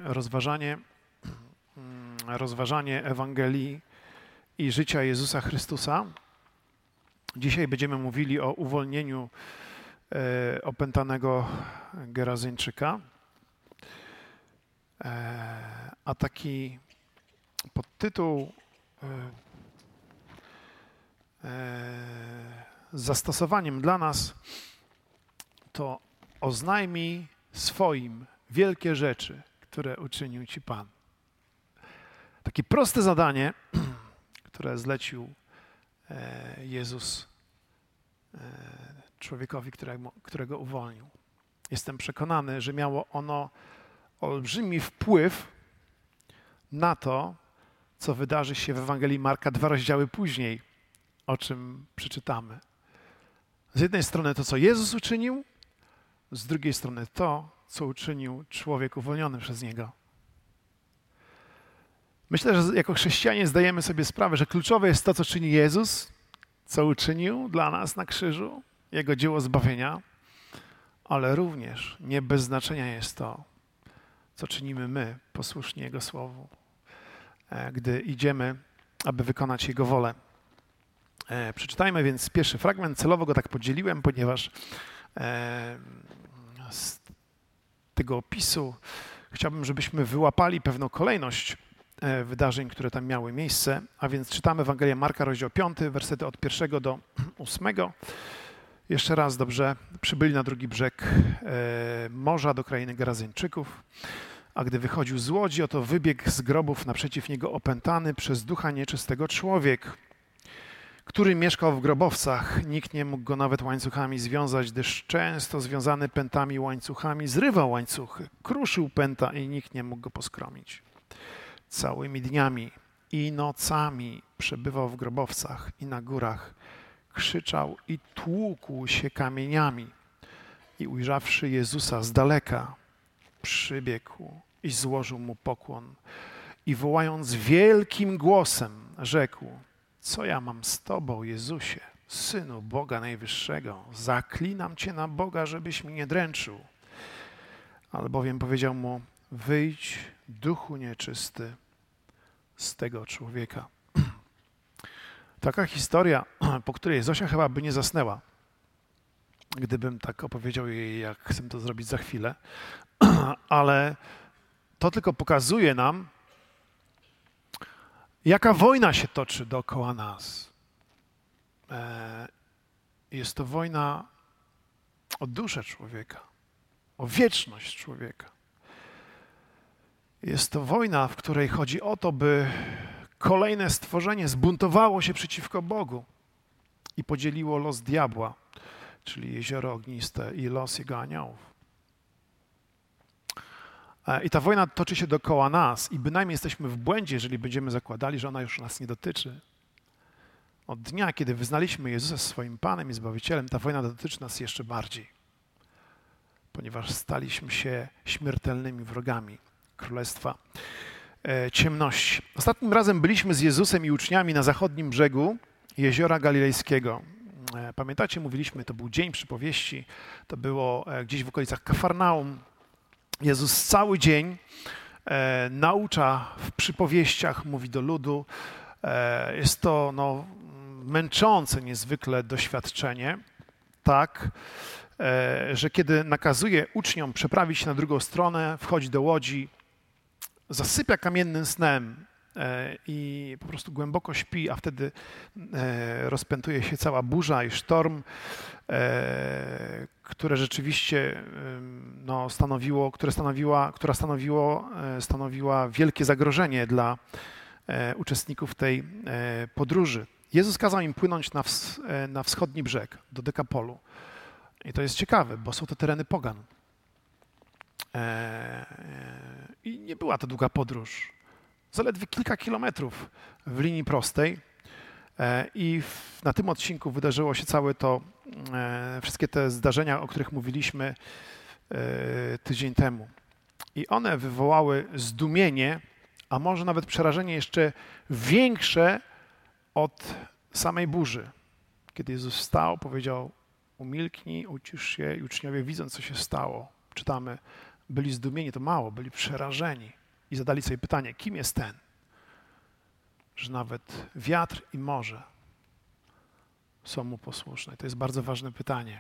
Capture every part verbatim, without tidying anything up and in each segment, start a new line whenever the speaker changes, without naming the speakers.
rozważanie, rozważanie Ewangelii i życia Jezusa Chrystusa. Dzisiaj będziemy mówili o uwolnieniu e, opętanego Gerazyńczyka. E, a taki podtytuł e, e, z zastosowaniem dla nas to oznajmij swoim wielkie rzeczy, które uczynił Ci Pan. Takie proste zadanie, które zlecił Jezus człowiekowi, którego, którego uwolnił. Jestem przekonany, że miało ono olbrzymi wpływ na to, co wydarzy się w Ewangelii Marka dwa rozdziały później, o czym przeczytamy. Z jednej strony to, co Jezus uczynił, z drugiej strony to, co uczynił człowiek uwolniony przez Niego. Myślę, że jako chrześcijanie zdajemy sobie sprawę, że kluczowe jest to, co czyni Jezus, co uczynił dla nas na krzyżu, Jego dzieło zbawienia, ale również nie bez znaczenia jest to, co czynimy my, posłuszni Jego Słowu, gdy idziemy, aby wykonać Jego wolę. Przeczytajmy więc pierwszy fragment. Celowo go tak podzieliłem, ponieważ z tego opisu chciałbym, żebyśmy wyłapali pewną kolejność wydarzeń, które tam miały miejsce, a więc czytamy Ewangelię Marka, rozdział piąty, wersety od pierwszego do ósmego. Jeszcze raz, dobrze, przybyli na drugi brzeg e, morza do krainy Gerazyńczyków, a gdy wychodził z łodzi, oto wybiegł z grobów naprzeciw niego opętany przez ducha nieczystego człowiek, który mieszkał w grobowcach. Nikt nie mógł go nawet łańcuchami związać, gdyż często związany pętami łańcuchami zrywał łańcuchy, kruszył pęta i nikt nie mógł go poskromić. Całymi dniami i nocami przebywał w grobowcach i na górach, krzyczał i tłukł się kamieniami. I ujrzawszy Jezusa z daleka, przybiegł i złożył mu pokłon. I wołając wielkim głosem, rzekł: co ja mam z Tobą, Jezusie, Synu Boga Najwyższego? Zaklinam Cię na Boga, żebyś mi nie dręczył. Albowiem powiedział mu: wyjdź, duchu nieczysty, z tego człowieka. Taka historia, po której Zosia chyba by nie zasnęła, gdybym tak opowiedział jej, jak chcę to zrobić za chwilę, ale to tylko pokazuje nam, jaka wojna się toczy dookoła nas. Jest to wojna o duszę człowieka, o wieczność człowieka. Jest to wojna, w której chodzi o to, by kolejne stworzenie zbuntowało się przeciwko Bogu i podzieliło los diabła, czyli jezioro ogniste, i los jego aniołów. I ta wojna toczy się dookoła nas i bynajmniej jesteśmy w błędzie, jeżeli będziemy zakładali, że ona już nas nie dotyczy. Od dnia, kiedy wyznaliśmy Jezusa swoim Panem i Zbawicielem, ta wojna dotyczy nas jeszcze bardziej, ponieważ staliśmy się śmiertelnymi wrogami Królestwa e, Ciemności. Ostatnim razem byliśmy z Jezusem i uczniami na zachodnim brzegu Jeziora Galilejskiego. E, pamiętacie, mówiliśmy, to był dzień przypowieści, to było e, gdzieś w okolicach Kafarnaum. Jezus cały dzień e, naucza w przypowieściach, mówi do ludu. E, jest to no, męczące niezwykle doświadczenie, tak, e, że kiedy nakazuje uczniom przeprawić się na drugą stronę, wchodzi do łodzi, zasypia kamiennym snem e, i po prostu głęboko śpi, a wtedy e, rozpętuje się cała burza i sztorm, e, które rzeczywiście e, no, stanowiło, które stanowiła, która stanowiło, e, stanowiła wielkie zagrożenie dla e, uczestników tej e, podróży. Jezus kazał im płynąć na, ws e, na wschodni brzeg, do Dekapolu. I to jest ciekawe, bo są to tereny pogan. I nie była to długa podróż. Zaledwie kilka kilometrów w linii prostej. I w, na tym odcinku wydarzyło się całe to, wszystkie te zdarzenia, o których mówiliśmy tydzień temu. I one wywołały zdumienie, a może nawet przerażenie jeszcze większe od samej burzy. Kiedy Jezus wstał, powiedział: umilknij, ucisz się, i uczniowie, widząc, co się stało, czytamy byli zdumieni, to mało, byli przerażeni i zadali sobie pytanie, kim jest ten, że nawet wiatr i morze są mu posłuszne. I to jest bardzo ważne pytanie,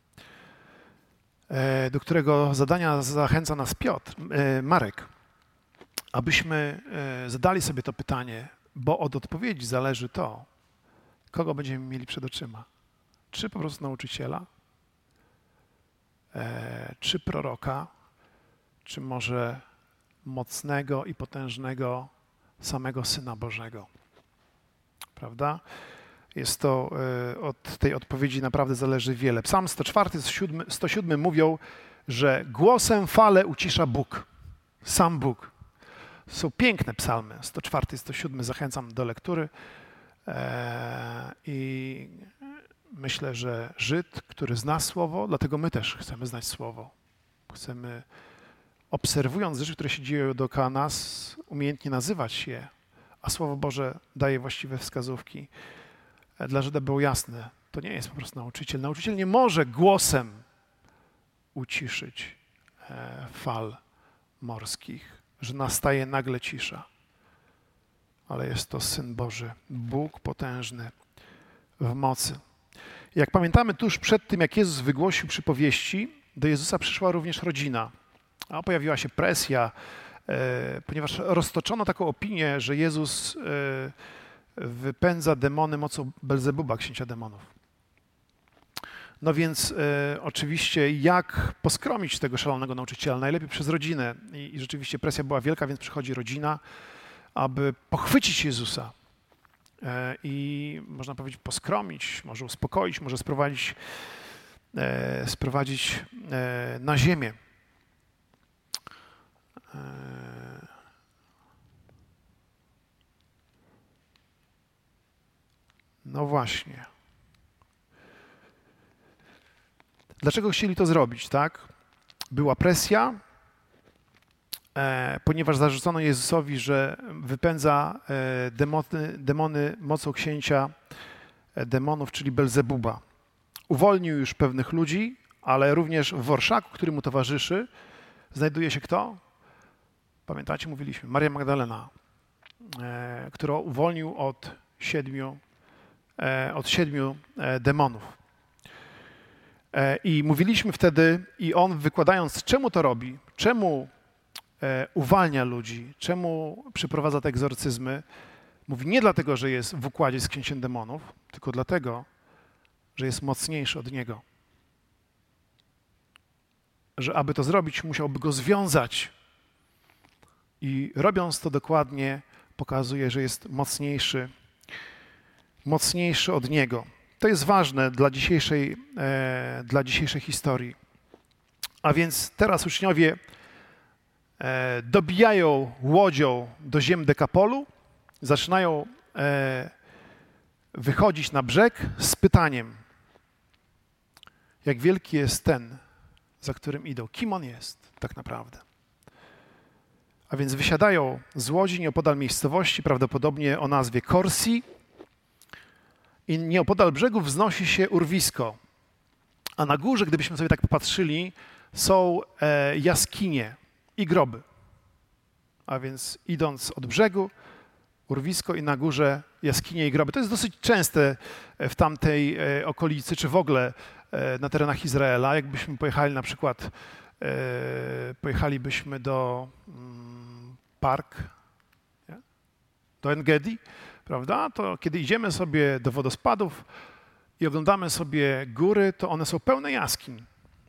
do którego zadania zachęca nas Piotr, Marek, abyśmy zadali sobie to pytanie, bo od odpowiedzi zależy to, kogo będziemy mieli przed oczyma. Czy po prostu nauczyciela, czy proroka, czy może mocnego i potężnego samego Syna Bożego. Prawda? Jest to, od tej odpowiedzi naprawdę zależy wiele. Psalm sto cztery, sto siedem mówią, że głosem fale ucisza Bóg, sam Bóg. Są piękne psalmy, sto cztery i sto siedem, zachęcam do lektury. I myślę, że Żyd, który zna Słowo, dlatego my też chcemy znać Słowo. Chcemy, obserwując rzeczy, które się dzieją dookoła nas, umiejętnie nazywać je, a Słowo Boże daje właściwe wskazówki. Dla Żyda było jasne, to nie jest po prostu nauczyciel. Nauczyciel nie może głosem uciszyć fal morskich, że nastaje nagle cisza. Ale jest to Syn Boży, Bóg potężny w mocy. Jak pamiętamy, tuż przed tym, jak Jezus wygłosił przypowieści, do Jezusa przyszła również rodzina. A pojawiła się presja, e, ponieważ roztoczono taką opinię, że Jezus e, wypędza demony mocą Belzebuba, księcia demonów. No więc e, oczywiście jak poskromić tego szalonego nauczyciela? Najlepiej przez rodzinę. I, I rzeczywiście presja była wielka, więc przychodzi rodzina, aby pochwycić Jezusa e, i można powiedzieć poskromić, może uspokoić, może sprowadzić, e, sprowadzić e, na ziemię. E, no właśnie. Dlaczego chcieli to zrobić, tak? Była presja, e, ponieważ zarzucono Jezusowi, że wypędza e, demony, demony mocą księcia e, demonów, czyli Belzebuba. Uwolnił już pewnych ludzi, ale również w orszaku, który mu towarzyszy, znajduje się kto? Pamiętacie, mówiliśmy, Maria Magdalena, e, którą uwolnił od siedmiu, e, od siedmiu e, demonów. I mówiliśmy wtedy, i on wykładając, czemu to robi, czemu uwalnia ludzi, czemu przeprowadza te egzorcyzmy, mówi nie dlatego, że jest w układzie z księciem demonów, tylko dlatego, że jest mocniejszy od niego. Że aby to zrobić, musiałby go związać. I robiąc to dokładnie, pokazuje, że jest mocniejszy, mocniejszy od niego. To jest ważne dla dzisiejszej, e, dla dzisiejszej historii. A więc teraz uczniowie e, dobijają łodzią do ziem Dekapolu, zaczynają e, wychodzić na brzeg z pytaniem, jak wielki jest ten, za którym idą, kim on jest tak naprawdę. A więc wysiadają z łodzi nieopodal miejscowości, prawdopodobnie o nazwie Korsi, i nieopodal brzegu wznosi się urwisko, a na górze, gdybyśmy sobie tak popatrzyli, są e, jaskinie i groby. A więc idąc od brzegu, urwisko i na górze jaskinie i groby. To jest dosyć częste w tamtej e, okolicy, czy w ogóle e, na terenach Izraela. Jakbyśmy pojechali na przykład, e, pojechalibyśmy do mm, Park, nie? Do En-Gedi, prawda? To kiedy idziemy sobie do wodospadów i oglądamy sobie góry, to one są pełne jaskiń.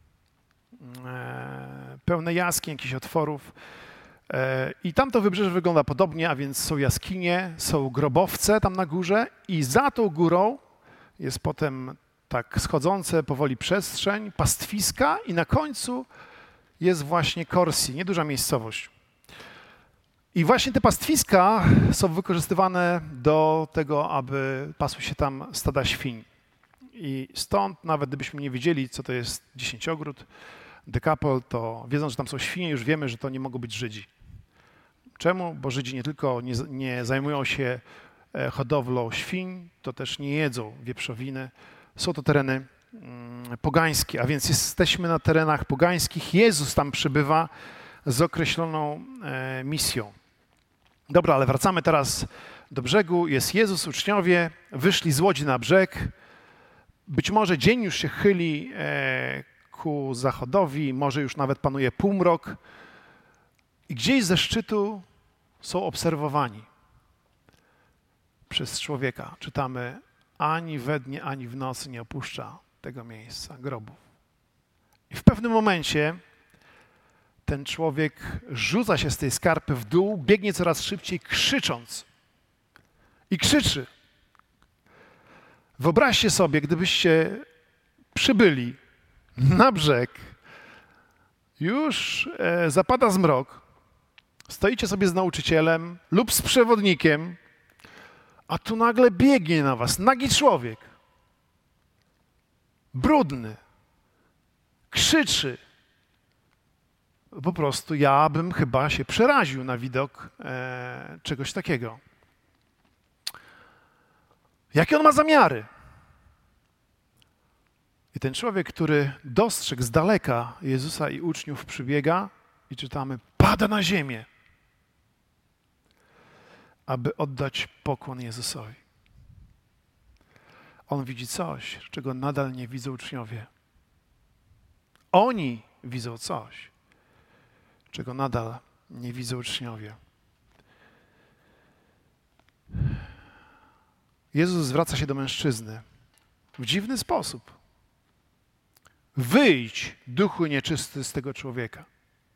E, pełne jaskiń, jakichś otworów. E, I tam to wybrzeże wygląda podobnie, a więc są jaskinie, są grobowce tam na górze i za tą górą jest potem tak schodzące powoli przestrzeń, pastwiska i na końcu jest właśnie Korsi, nieduża miejscowość. I właśnie te pastwiska są wykorzystywane do tego, aby pasły się tam stada świń. I stąd, nawet gdybyśmy nie wiedzieli, co to jest dziesięciogród, Dekapol, to wiedząc, że tam są świnie, już wiemy, że to nie mogą być Żydzi. Czemu? Bo Żydzi nie tylko nie, nie zajmują się hodowlą świń, to też nie jedzą wieprzowiny. Są to tereny pogańskie, a więc jesteśmy na terenach pogańskich. Jezus tam przybywa z określoną misją. Dobra, ale wracamy teraz do brzegu. Jest Jezus, uczniowie wyszli z łodzi na brzeg. Być może dzień już się chyli ku zachodowi, może już nawet panuje półmrok. I gdzieś ze szczytu są obserwowani przez człowieka. Czytamy, ani we dnie, ani w nocy nie opuszcza tego miejsca, grobu. I w pewnym momencie ten człowiek rzuca się z tej skarpy w dół, biegnie coraz szybciej, krzycząc. I krzyczy. Wyobraźcie sobie, gdybyście przybyli na brzeg, już e, zapada zmrok, stoicie sobie z nauczycielem lub z przewodnikiem, a tu nagle biegnie na was nagi człowiek, brudny, krzyczy. Po prostu ja bym chyba się przeraził na widok e, czegoś takiego. Jakie on ma zamiary? I ten człowiek, który dostrzegł z daleka Jezusa i uczniów, przybiega i czytamy, pada na ziemię, aby oddać pokłon Jezusowi. On widzi coś, czego nadal nie widzą uczniowie. Oni widzą coś, czego nadal nie widzą uczniowie. Jezus zwraca się do mężczyzny w dziwny sposób. Wyjdź, duchu nieczysty, z tego człowieka.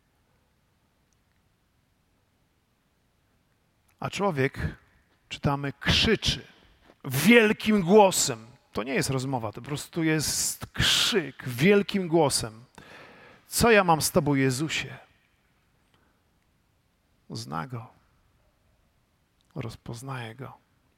A człowiek, czytamy, krzyczy wielkim głosem. To nie jest rozmowa, to po prostu jest krzyk wielkim głosem. Co ja mam z Tobą, Jezusie? Zna Go. Rozpoznaje Go.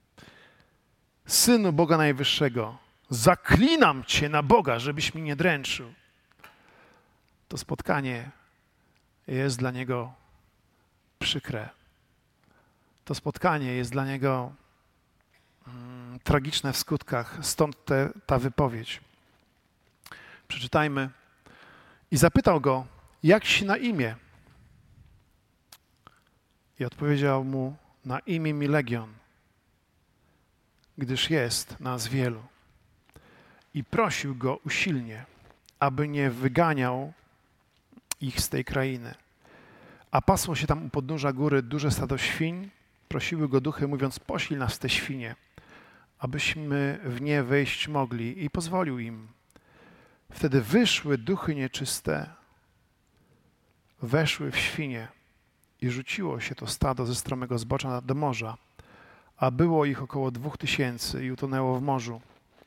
Synu Boga Najwyższego, zaklinam Cię na Boga, żebyś mi nie dręczył. To spotkanie jest dla niego przykre. To spotkanie jest dla niego mm, tragiczne w skutkach, stąd te, ta wypowiedź. Przeczytajmy. I zapytał go, jak ci na imię? I odpowiedział mu, na imię mi Legion, gdyż jest nas wielu. I prosił go usilnie, aby nie wyganiał ich z tej krainy. A pasło się tam u podnóża góry duże stado świń. Prosiły go duchy, mówiąc, poślij nas w te świnie, abyśmy w nie wejść mogli. I pozwolił im. Wtedy wyszły duchy nieczyste, weszły w świnie i rzuciło się to stado ze stromego zbocza do morza, a było ich około dwóch tysięcy i utonęło w morzu.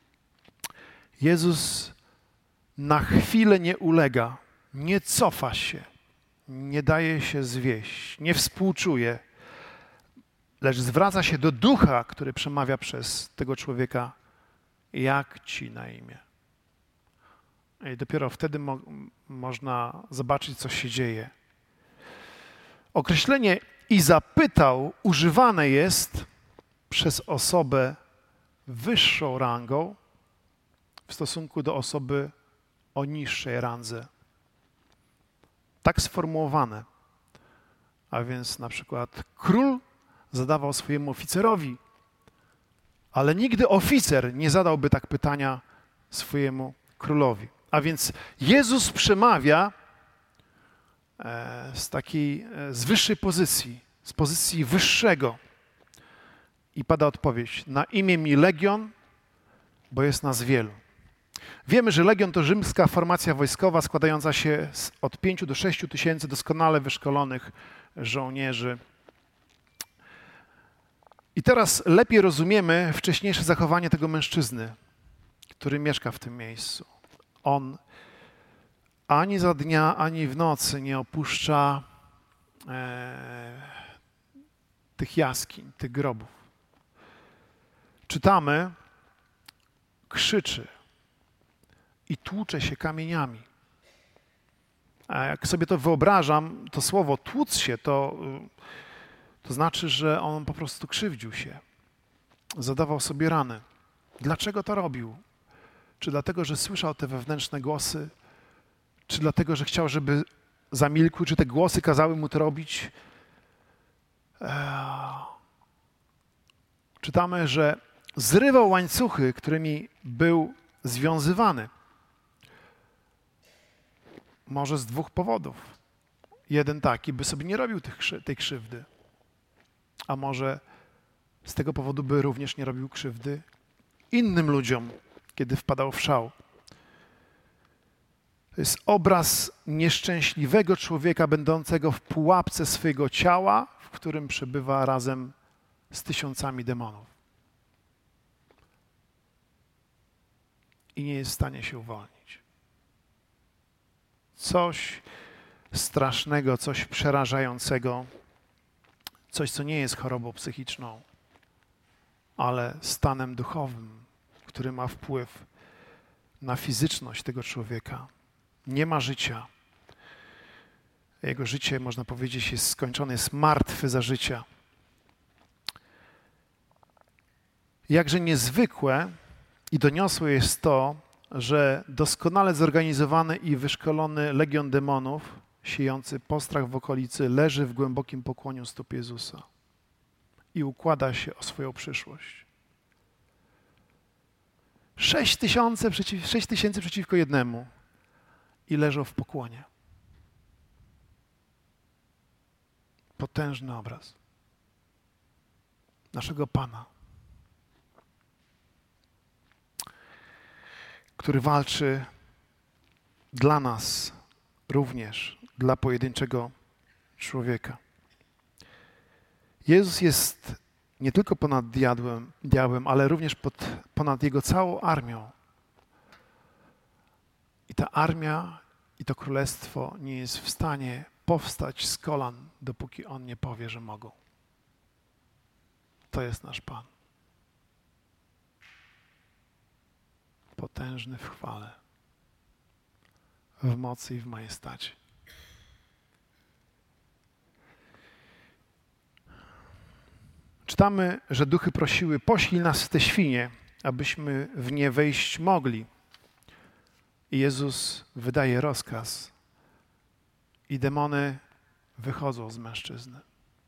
Jezus na chwilę nie ulega, nie cofa się, nie daje się zwieść, nie współczuje, lecz zwraca się do ducha, który przemawia przez tego człowieka, jak ci na imię. I dopiero wtedy mo- można zobaczyć, co się dzieje. Określenie i zapytał używane jest przez osobę wyższą rangą w stosunku do osoby o niższej randze. Tak sformułowane. A więc na przykład król zadawał swojemu oficerowi, ale nigdy oficer nie zadałby tak pytania swojemu królowi. A więc Jezus przemawia z takiej, z wyższej pozycji, z pozycji wyższego. I pada odpowiedź, na imię mi Legion, bo jest nas wielu. Wiemy, że Legion to rzymska formacja wojskowa składająca się z od pięciu do sześciu tysięcy doskonale wyszkolonych żołnierzy. I teraz lepiej rozumiemy wcześniejsze zachowanie tego mężczyzny, który mieszka w tym miejscu. On ani za dnia, ani w nocy nie opuszcza e, tych jaskiń, tych grobów. Czytamy, krzyczy i tłucze się kamieniami. A jak sobie to wyobrażam, to słowo tłuc się, to, to znaczy, że on po prostu krzywdził się. Zadawał sobie rany. Dlaczego to robił? Czy dlatego, że słyszał te wewnętrzne głosy? Czy dlatego, że chciał, żeby zamilkły? Czy te głosy kazały mu to robić? Eee. Czytamy, że zrywał łańcuchy, którymi był związywany. Może z dwóch powodów. Jeden taki, by sobie nie robił tych, tej krzywdy. A może z tego powodu, by również nie robił krzywdy innym ludziom, kiedy wpadał w szał. To jest obraz nieszczęśliwego człowieka będącego w pułapce swojego ciała, w którym przebywa razem z tysiącami demonów. I nie jest w stanie się uwolnić. Coś strasznego, coś przerażającego, coś, co nie jest chorobą psychiczną, ale stanem duchowym, który ma wpływ na fizyczność tego człowieka. Nie ma życia. Jego życie, można powiedzieć, jest skończone, jest martwy za życia. Jakże niezwykłe i doniosłe jest to, że doskonale zorganizowany i wyszkolony legion demonów, siejący postrach w okolicy, leży w głębokim pokłoniu stóp Jezusa i układa się o swoją przyszłość. Sześć tysięcy, przeciw, sześć tysięcy przeciwko jednemu i leżą w pokłonie. Potężny obraz naszego Pana, który walczy dla nas również, dla pojedynczego człowieka. Jezus jest nie tylko ponad diabłem, diabłem, ale również pod, ponad Jego całą armią. I ta armia i to królestwo nie jest w stanie powstać z kolan, dopóki On nie powie, że mogą. To jest nasz Pan. Potężny w chwale, w mocy i w majestacie. Czytamy, że duchy prosiły: poślij nas w te świnie, abyśmy w nie wejść mogli. I Jezus wydaje rozkaz i demony wychodzą z mężczyzny.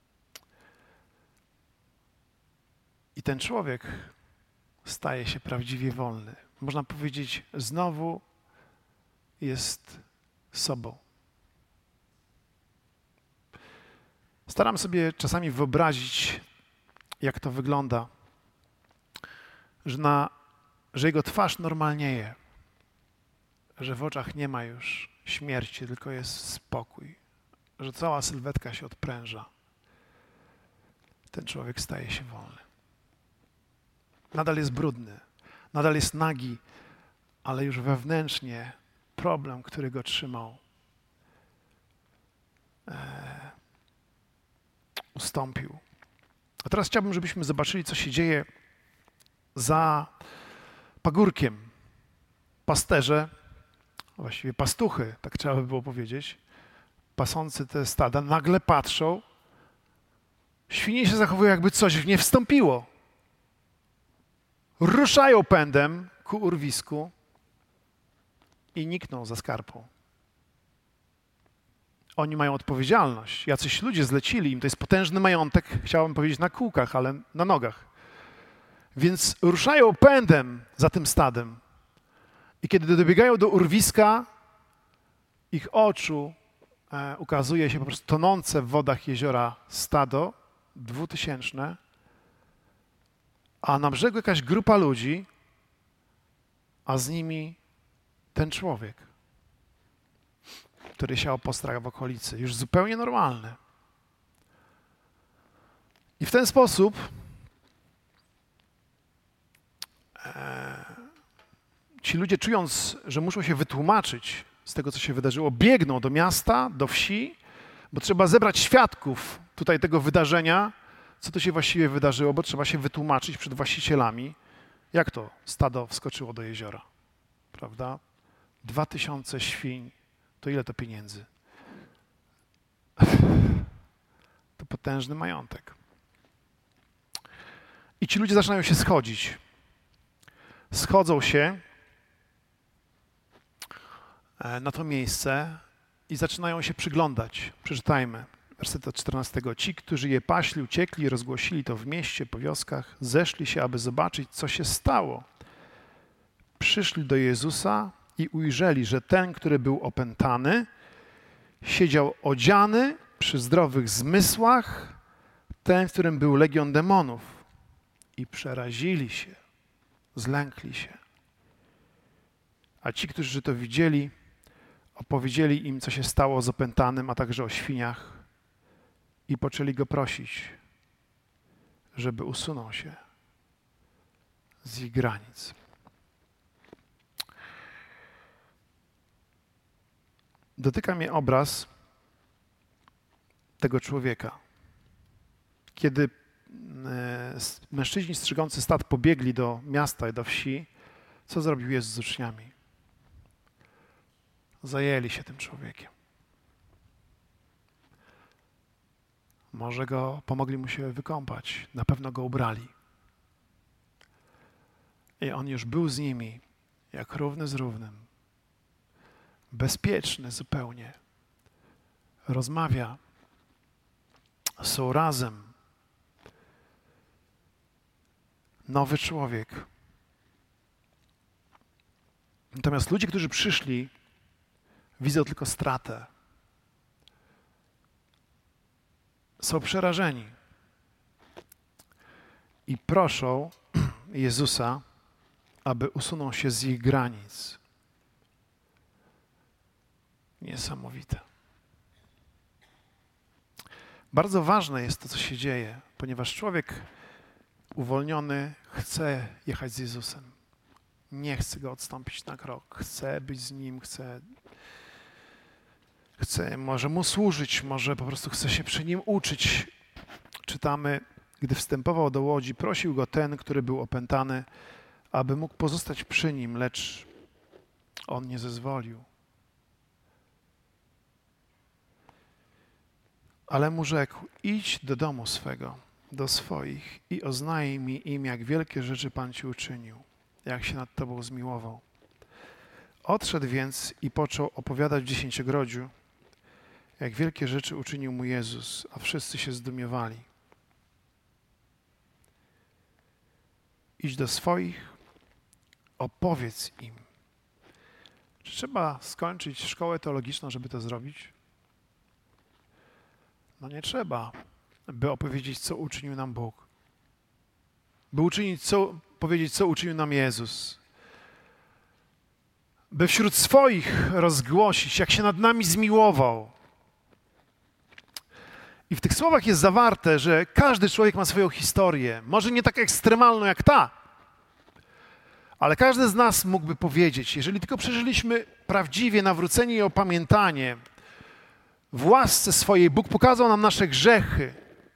I ten człowiek staje się prawdziwie wolny. Można powiedzieć, znowu jest sobą. Staram sobie czasami wyobrazić, jak to wygląda, że, na, że jego twarz normalnieje, że w oczach nie ma już śmierci, tylko jest spokój, że cała sylwetka się odpręża. Ten człowiek staje się wolny. Nadal jest brudny, nadal jest nagi, ale już wewnętrznie problem, który go trzymał, e, ustąpił. A teraz chciałbym, żebyśmy zobaczyli, co się dzieje za pagórkiem. Pasterze, właściwie pastuchy, tak trzeba by było powiedzieć, pasący te stada, nagle patrzą, świnie się zachowują, jakby coś w nie wstąpiło. Ruszają pędem ku urwisku i nikną za skarpą. Oni mają odpowiedzialność. Jacyś ludzie zlecili im, to jest potężny majątek, chciałbym powiedzieć na kółkach, ale na nogach. Więc ruszają pędem za tym stadem. I kiedy dobiegają do urwiska, ich oczu e, ukazuje się po prostu tonące w wodach jeziora stado dwutysięczne, a na brzegu jakaś grupa ludzi, a z nimi ten człowiek, który siał postrach w okolicy, już zupełnie normalny. I w ten sposób e, ci ludzie, czując, że muszą się wytłumaczyć z tego, co się wydarzyło, biegną do miasta, do wsi, bo trzeba zebrać świadków tutaj tego wydarzenia, co to się właściwie wydarzyło, bo trzeba się wytłumaczyć przed właścicielami, jak to stado wskoczyło do jeziora, prawda? Dwa tysiące świń, to ile to pieniędzy? To potężny majątek. I ci ludzie zaczynają się schodzić. Schodzą się na to miejsce i zaczynają się przyglądać. Przeczytajmy werset od czternastego. Ci, którzy je paśli, uciekli i rozgłosili to w mieście, po wioskach, zeszli się, aby zobaczyć, co się stało. Przyszli do Jezusa i ujrzeli, że ten, który był opętany, siedział odziany przy zdrowych zmysłach, ten, w którym był legion demonów. I przerazili się, zlękli się. A ci, którzy to widzieli, opowiedzieli im, co się stało z opętanym, a także o świniach i poczęli go prosić, żeby usunął się z ich granic. Dotyka mnie obraz tego człowieka. Kiedy mężczyźni strzegący stad pobiegli do miasta i do wsi, co zrobił Jezus z uczniami? Zajęli się tym człowiekiem. Może go, pomogli mu się wykąpać, na pewno go ubrali. I on już był z nimi, jak równy z równym. Bezpieczny zupełnie. Rozmawia. Są razem. Nowy człowiek. Natomiast ludzie, którzy przyszli, widzą tylko stratę. Są przerażeni. I proszą Jezusa, aby usunął się z ich granic. Niesamowite. Bardzo ważne jest to, co się dzieje, ponieważ człowiek uwolniony chce jechać z Jezusem. Nie chce go odstąpić na krok. Chce być z Nim, chce, chce może Mu służyć, może po prostu chce się przy Nim uczyć. Czytamy, gdy wstępował do łodzi, prosił go ten, który był opętany, aby mógł pozostać przy nim, lecz on nie zezwolił. Ale mu rzekł, idź do domu swego, do swoich i oznajmij im, jak wielkie rzeczy Pan ci uczynił, jak się nad tobą zmiłował. Odszedł więc i począł opowiadać w dziesięciogrodziu, jak wielkie rzeczy uczynił mu Jezus, a wszyscy się zdumiewali. Idź do swoich, opowiedz im. Czy trzeba skończyć szkołę teologiczną, żeby to zrobić? No nie trzeba, by opowiedzieć, co uczynił nam Bóg. By uczynić, co, powiedzieć, co uczynił nam Jezus. By wśród swoich rozgłosić, jak się nad nami zmiłował. I w tych słowach jest zawarte, że każdy człowiek ma swoją historię. Może nie tak ekstremalną jak ta, ale każdy z nas mógłby powiedzieć, jeżeli tylko przeżyliśmy prawdziwie nawrócenie i opamiętanie, w łasce swojej Bóg pokazał nam nasze grzechy,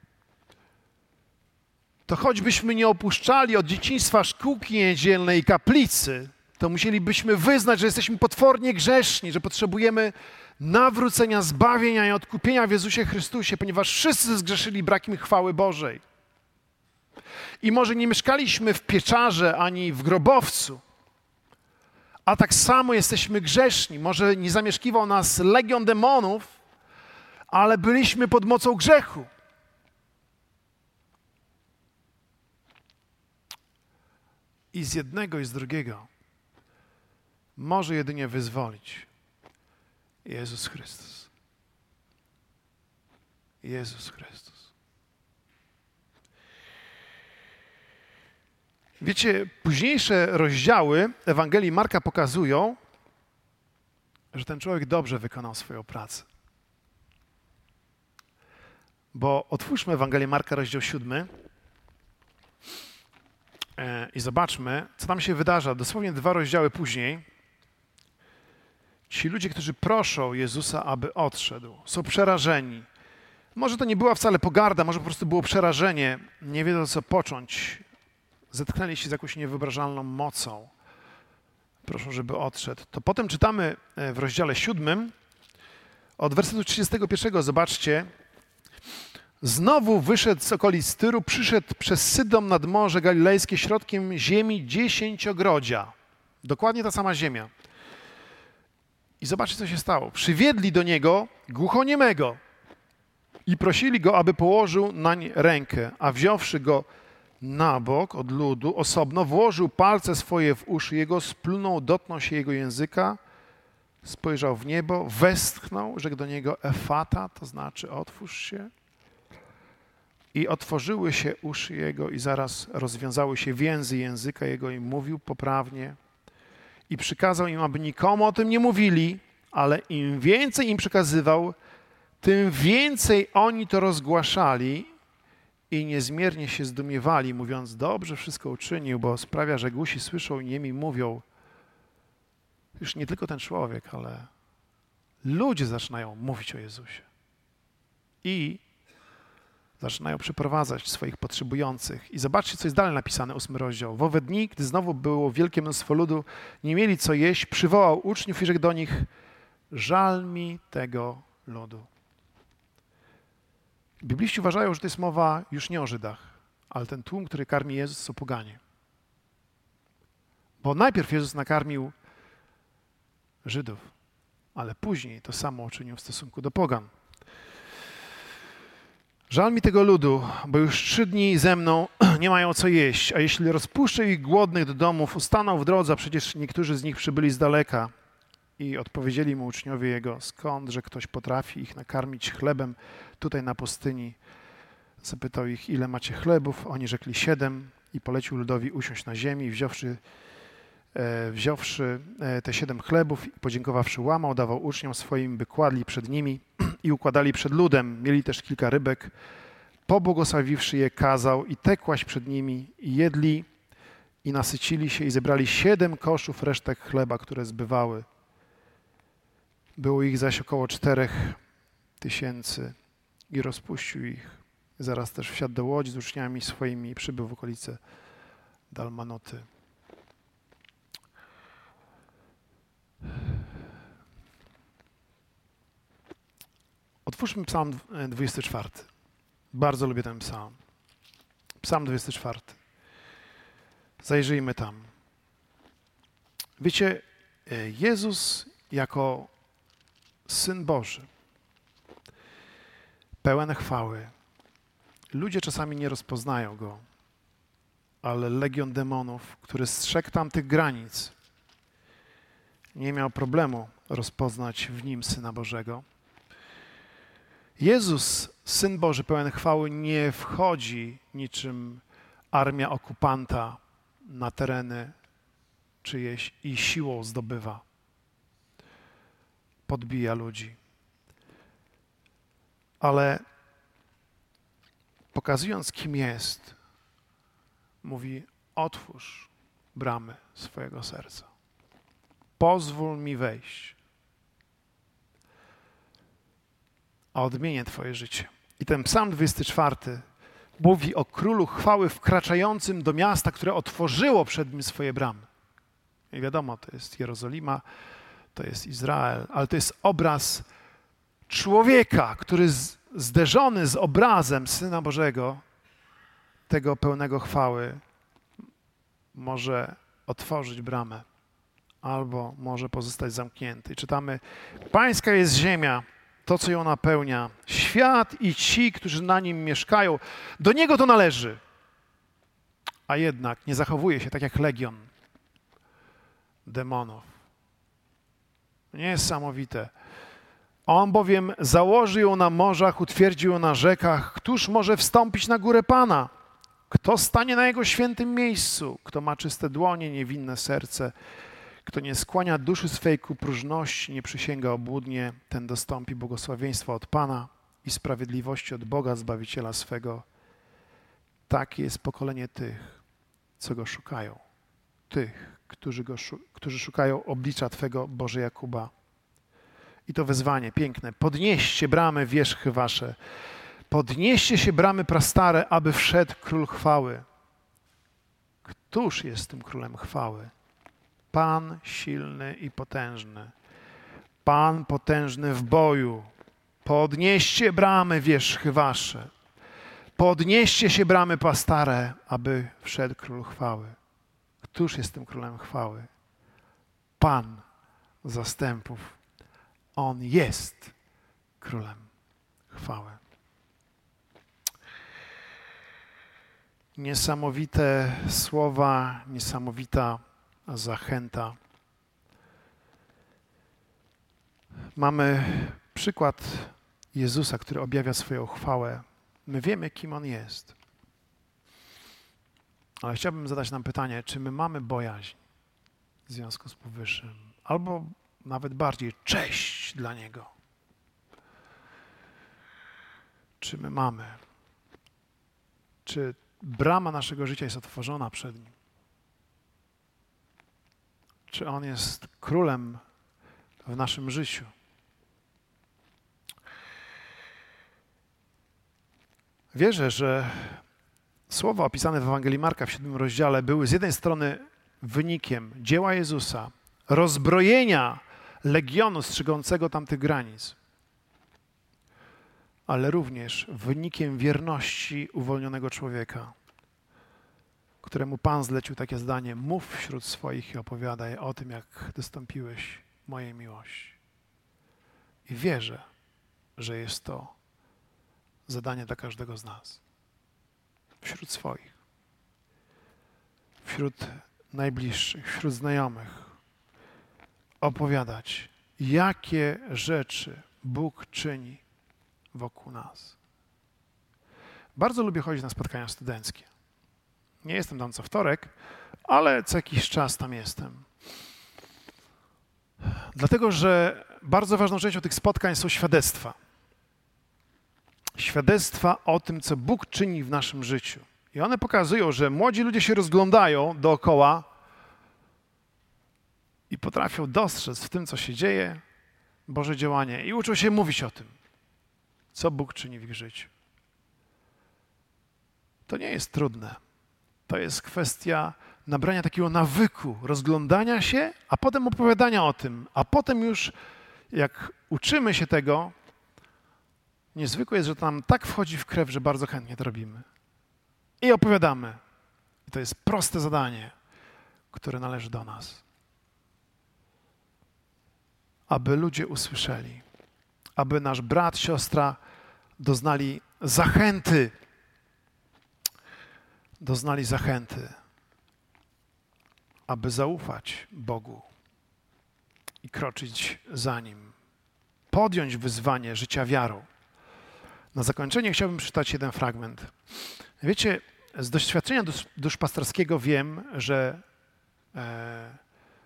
to choćbyśmy nie opuszczali od dzieciństwa szkółki niedzielnej i kaplicy, to musielibyśmy wyznać, że jesteśmy potwornie grzeszni, że potrzebujemy nawrócenia, zbawienia i odkupienia w Jezusie Chrystusie, ponieważ wszyscy zgrzeszyli brakiem chwały Bożej. I może nie mieszkaliśmy w pieczarze ani w grobowcu, a tak samo jesteśmy grzeszni. Może nie zamieszkiwał nas legion demonów, ale byliśmy pod mocą grzechu. I z jednego i z drugiego może jedynie wyzwolić Jezus Chrystus. Jezus Chrystus. Wiecie, późniejsze rozdziały Ewangelii Marka pokazują, że ten człowiek dobrze wykonał swoją pracę. Bo otwórzmy Ewangelię Marka, rozdział siódmy i zobaczmy, co tam się wydarza. Dosłownie dwa rozdziały później ci ludzie, którzy proszą Jezusa, aby odszedł, są przerażeni. Może to nie była wcale pogarda, może po prostu było przerażenie, nie wiedzą, co począć. Zetknęli się z jakąś niewyobrażalną mocą. Proszą, żeby odszedł. To potem czytamy w rozdziale siódmym od wersetu trzydziestego pierwszego. Zobaczcie. Znowu wyszedł z okolic Tyru, przyszedł przez Sydom nad Morze Galilejskie środkiem ziemi dziesięciogrodzia. Dokładnie ta sama ziemia. I zobaczcie, co się stało. Przywiedli do niego głuchoniemego i prosili go, aby położył nań rękę, a wziąwszy go na bok od ludu, osobno, włożył palce swoje w uszy jego, splunął, dotknął się jego języka, spojrzał w niebo, westchnął, rzekł do niego efata, to znaczy otwórz się. I otworzyły się uszy jego i zaraz rozwiązały się więzy języka jego i mówił poprawnie. I przykazał im, aby nikomu o tym nie mówili, ale im więcej im przekazywał, tym więcej oni to rozgłaszali i niezmiernie się zdumiewali, mówiąc, dobrze wszystko uczynił, bo sprawia, że głusi słyszą i niemi mówią. Już nie tylko ten człowiek, ale ludzie zaczynają mówić o Jezusie. I zaczynają przyprowadzać swoich potrzebujących. I zobaczcie, co jest dalej napisane, ósmy rozdział. W owe dni, gdy znowu było wielkie mnóstwo ludu, nie mieli co jeść, przywołał uczniów i rzekł do nich, żal mi tego ludu. Bibliści uważają, że to jest mowa już nie o Żydach, ale ten tłum, który karmi Jezus, są poganie. Bo najpierw Jezus nakarmił Żydów, ale później to samo uczynił w stosunku do pogan. Żal mi tego ludu, bo już trzy dni ze mną nie mają co jeść, a jeśli rozpuszczę ich głodnych do domów, ustaną w drodze, a przecież niektórzy z nich przybyli z daleka. I odpowiedzieli mu uczniowie jego, skąd, że ktoś potrafi ich nakarmić chlebem tutaj na pustyni. Zapytał ich, ile macie chlebów? Oni rzekli siedem i polecił ludowi usiąść na ziemi. Wziąwszy, e, wziąwszy e, te siedem chlebów i podziękowawszy łamał, dawał uczniom swoim, by kładli przed nimi i układali przed ludem. Mieli też kilka rybek. Pobłogosławiwszy je, kazał i te kłaść przed nimi i jedli i nasycili się i zebrali siedem koszów resztek chleba, które zbywały. Było ich zaś około czterech tysięcy i rozpuścił ich. Zaraz też wsiadł do łodzi z uczniami swoimi i przybył w okolice Dalmanuty. Otwórzmy Psalm dwudziesty czwarty. Bardzo lubię ten psalm. Psalm dwudziesty czwarty. Zajrzyjmy tam. Wiecie, Jezus jako Syn Boży, pełen chwały. Ludzie czasami nie rozpoznają Go, ale legion demonów, który strzegł tamtych granic, nie miał problemu rozpoznać w Nim Syna Bożego. Jezus, Syn Boży, pełen chwały, nie wchodzi niczym armia okupanta na tereny czyjeś i siłą zdobywa. Podbija ludzi. Ale pokazując, kim jest, mówi, otwórz bramy swojego serca. Pozwól mi wejść, a odmienię twoje życie. I ten Psalm dwudziesty czwarty mówi o królu chwały wkraczającym do miasta, które otworzyło przed nim swoje bramy. I wiadomo, to jest Jerozolima, to jest Izrael, ale to jest obraz człowieka, który z, zderzony z obrazem Syna Bożego, tego pełnego chwały, może otworzyć bramę albo może pozostać zamknięty. Czytamy, Pańska jest ziemia, to, co ją napełnia, świat i ci, którzy na nim mieszkają. Do Niego to należy, a jednak nie zachowuje się tak jak legion demonów. Niesamowite. On bowiem założy ją na morzach, utwierdził ją na rzekach. Któż może wstąpić na górę Pana? Kto stanie na Jego świętym miejscu? Kto ma czyste dłonie, niewinne serce? Kto nie skłania duszy swej ku próżności, nie przysięga obłudnie, ten dostąpi błogosławieństwa od Pana i sprawiedliwości od Boga, Zbawiciela swego. Takie jest pokolenie tych, co Go szukają. Tych, którzy, go, którzy szukają oblicza Twego, Boże Jakuba. I to wezwanie piękne. Podnieście bramy wierzchy wasze. Podnieście się bramy prastare, aby wszedł Król chwały. Któż jest tym Królem chwały? Pan silny i potężny. Pan potężny w boju. Podnieście bramy wierzchy wasze. Podnieście się bramy prastare, aby wszedł Król chwały. Któż jest tym Królem chwały? Pan zastępów. On jest królem chwały. Niesamowite słowa, niesamowita zachęta. Mamy przykład Jezusa, który objawia swoją chwałę. My wiemy, kim On jest. Ale chciałbym zadać nam pytanie, czy my mamy bojaźń w związku z powyższym? Albo nawet bardziej cześć dla Niego. Czy my mamy? Czy brama naszego życia jest otworzona przed Nim? Czy On jest królem w naszym życiu? Wierzę, że słowa opisane w Ewangelii Marka w siódmym rozdziale były z jednej strony wynikiem dzieła Jezusa, rozbrojenia legionu strzegącego tamtych granic, ale również wynikiem wierności uwolnionego człowieka, któremu Pan zlecił takie zdanie: mów wśród swoich i opowiadaj o tym, jak dostąpiłeś mojej miłości. I wierzę, że jest to zadanie dla każdego z nas. Wśród swoich, wśród najbliższych, wśród znajomych opowiadać, jakie rzeczy Bóg czyni wokół nas. Bardzo lubię chodzić na spotkania studenckie. Nie jestem tam co wtorek, ale co jakiś czas tam jestem. Dlatego, że bardzo ważną częścią tych spotkań są świadectwa. Świadectwa o tym, co Bóg czyni w naszym życiu. I one pokazują, że młodzi ludzie się rozglądają dookoła i potrafią dostrzec w tym, co się dzieje, Boże działanie i uczą się mówić o tym, co Bóg czyni w ich życiu. To nie jest trudne. To jest kwestia nabrania takiego nawyku, rozglądania się, a potem opowiadania o tym. A potem już, jak uczymy się tego, niezwykłe jest, że to nam tak wchodzi w krew, że bardzo chętnie to robimy. I opowiadamy. I to jest proste zadanie, które należy do nas. Aby ludzie usłyszeli, aby nasz brat, siostra doznali zachęty, doznali zachęty, aby zaufać Bogu i kroczyć za Nim, podjąć wyzwanie życia wiarą. Na zakończenie chciałbym przeczytać jeden fragment. Wiecie, z doświadczenia dusz, duszpasterskiego wiem, że e,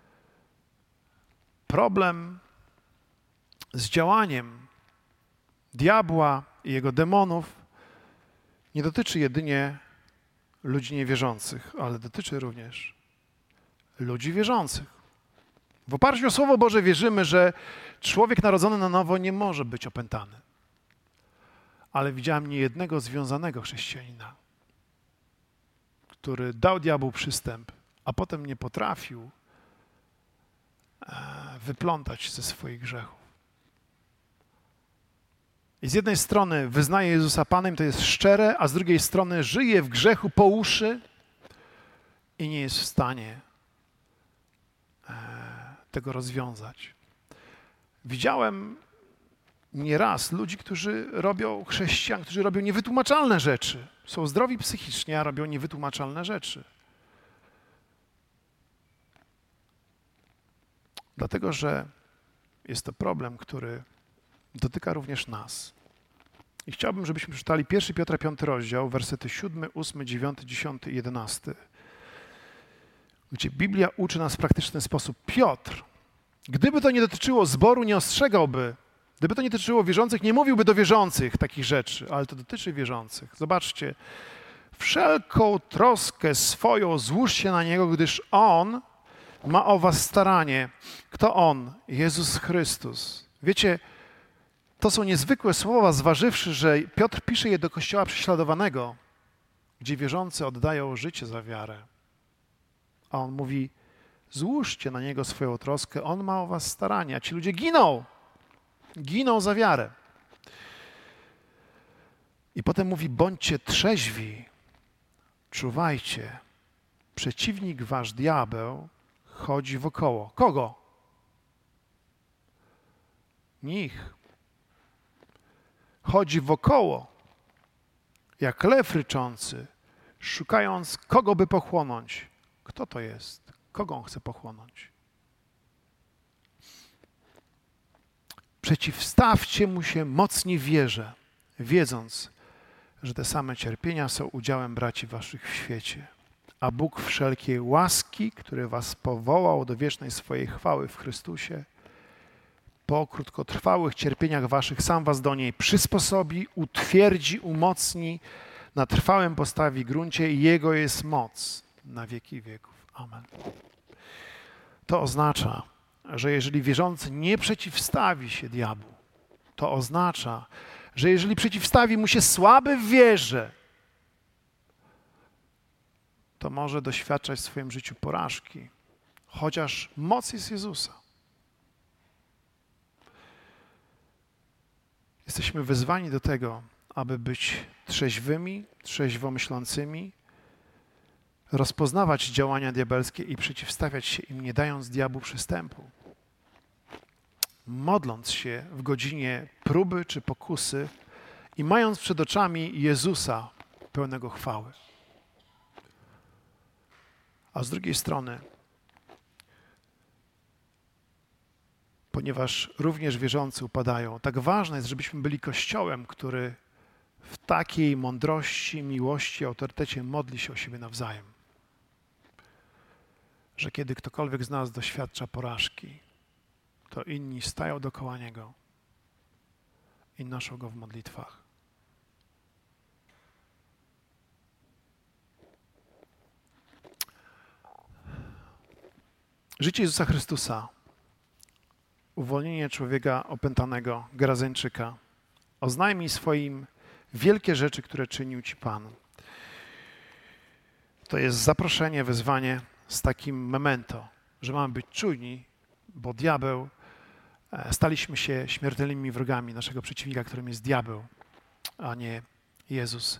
problem z działaniem diabła i jego demonów nie dotyczy jedynie ludzi niewierzących, ale dotyczy również ludzi wierzących. W oparciu o Słowo Boże wierzymy, że człowiek narodzony na nowo nie może być opętany. Ale widziałem niejednego związanego chrześcijanina, który dał diabłu przystęp, a potem nie potrafił wyplątać ze swoich grzechów. I z jednej strony wyznaje Jezusa Panem, to jest szczere, a z drugiej strony żyje w grzechu po uszy i nie jest w stanie tego rozwiązać. Widziałem nieraz ludzi, którzy robią, chrześcijan, którzy robią niewytłumaczalne rzeczy. Są zdrowi psychicznie, a robią niewytłumaczalne rzeczy. Dlatego, że jest to problem, który dotyka również nas. I chciałbym, żebyśmy przeczytali pierwszy Piotra piąty rozdział, wersety siódmy, ósmy, dziewiąty, dziesiąty i jedenasty, gdzie Biblia uczy nas w praktyczny sposób. Piotr, gdyby to nie dotyczyło zboru, nie ostrzegałby. Gdyby to nie dotyczyło wierzących, nie mówiłby do wierzących takich rzeczy, ale to dotyczy wierzących. Zobaczcie, wszelką troskę swoją złóżcie na Niego, gdyż On ma o was staranie. Kto On? Jezus Chrystus. Wiecie, to są niezwykłe słowa, zważywszy, że Piotr pisze je do kościoła prześladowanego, gdzie wierzący oddają życie za wiarę. A on mówi, złóżcie na Niego swoją troskę, On ma o was staranie, a ci ludzie giną. Giną za wiarę. I potem mówi, bądźcie trzeźwi, czuwajcie. Przeciwnik wasz diabeł chodzi wokoło. Kogo? nich. Chodzi wokoło, jak lew ryczący, szukając, kogo by pochłonąć. Kto to jest? Kogo on chce pochłonąć? Przeciwstawcie mu się mocni w wierze, wiedząc, że te same cierpienia są udziałem braci waszych w świecie. A Bóg wszelkiej łaski, który was powołał do wiecznej swojej chwały w Chrystusie, po krótkotrwałych cierpieniach waszych sam was do niej przysposobi, utwierdzi, umocni, na trwałym postawi gruncie i Jego jest moc na wieki wieków. Amen. To oznacza, że jeżeli wierzący nie przeciwstawi się diabłu, to oznacza, że jeżeli przeciwstawi mu się słaby w wierze, to może doświadczać w swoim życiu porażki, chociaż moc jest Jezusa. Jesteśmy wezwani do tego, aby być trzeźwymi, trzeźwo myślącymi, rozpoznawać działania diabelskie i przeciwstawiać się im, nie dając diabłu przystępu. Modląc się w godzinie próby czy pokusy i mając przed oczami Jezusa pełnego chwały. A z drugiej strony, ponieważ również wierzący upadają, tak ważne jest, żebyśmy byli Kościołem, który w takiej mądrości, miłości, autorytecie modli się o siebie nawzajem. Że kiedy ktokolwiek z nas doświadcza porażki, to inni stają dookoła niego i noszą go w modlitwach. Życie Jezusa Chrystusa, uwolnienie człowieka opętanego, Gerazeńczyka, oznajmij swoim wielkie rzeczy, które czynił Ci Pan. To jest zaproszenie, wezwanie z takim memento, że mamy być czujni, bo diabeł, staliśmy się śmiertelnymi wrogami naszego przeciwnika, którym jest diabeł, a nie Jezus.